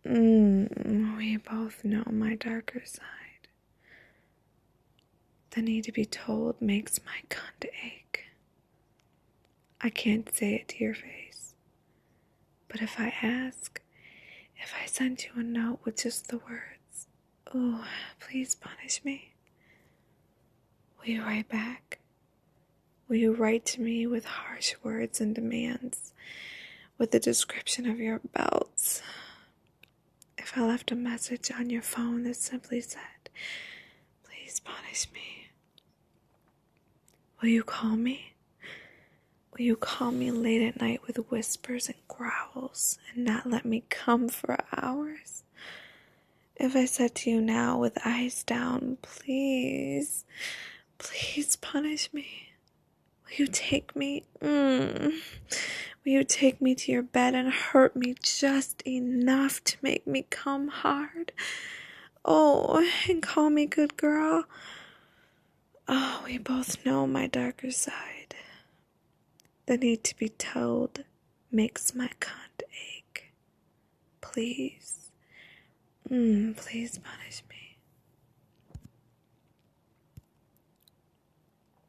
We both know my darker side. The need to be told makes my cunt ache. I can't say it to your face, but if I ask, if I send you a note with just the words, "Oh, please punish me," will you write back? Will you write to me with harsh words and demands, with a description of your belts? If I left a message on your phone that simply said, "Please punish me," will you call me? Will you call me late at night with whispers and growls and not let me come for hours? If I said to you now with eyes down, "Please, please punish me," will you take me? Will you take me to your bed and hurt me just enough to make me come hard? Oh, and call me good girl. Oh, we both know my darker side. The need to be told makes my cunt ache. Please, please punish me.